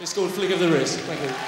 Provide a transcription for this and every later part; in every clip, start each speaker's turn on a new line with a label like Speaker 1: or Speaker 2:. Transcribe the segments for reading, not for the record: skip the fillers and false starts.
Speaker 1: It's called Flick of the Wrist. Thank you.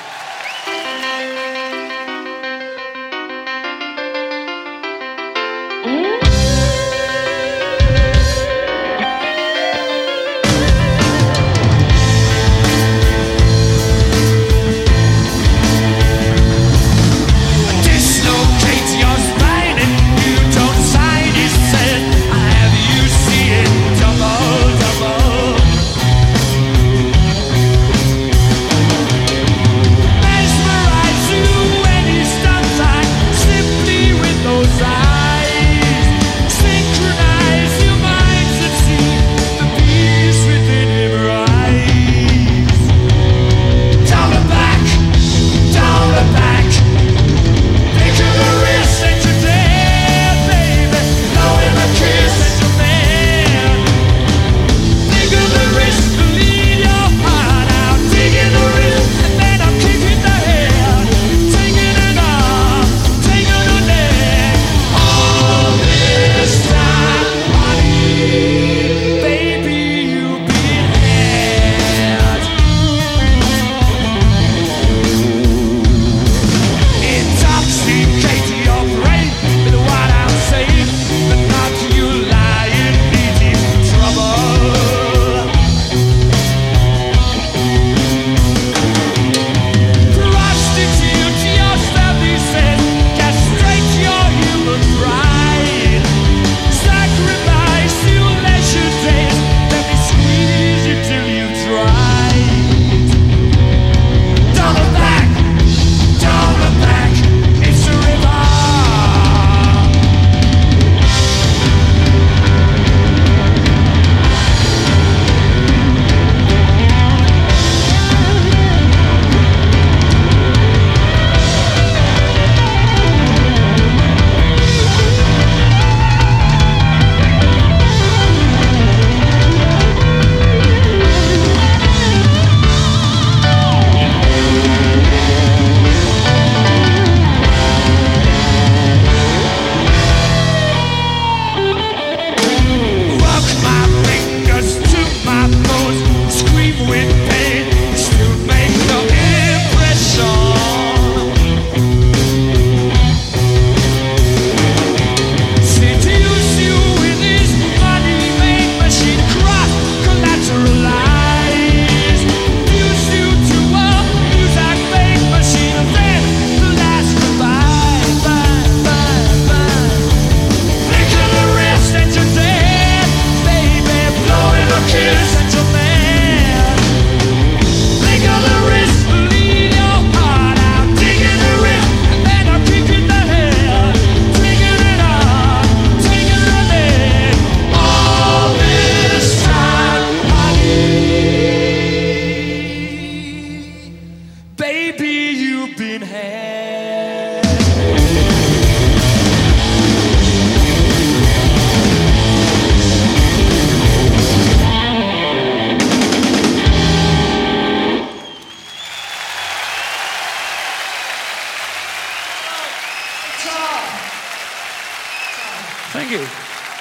Speaker 2: Thank you.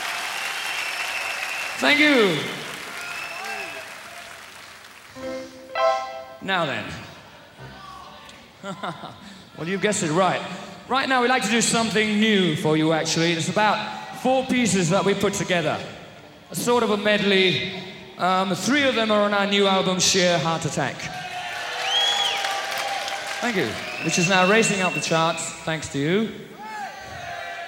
Speaker 2: Thank you. Now then. Well, you've guessed it right. Right now, we'd like to do something new for you, actually. It's about 4 pieces that we put together. A sort of a medley. 3 of them are on our new album, Sheer Heart Attack. Thank you. Which is now racing up the charts, thanks to you.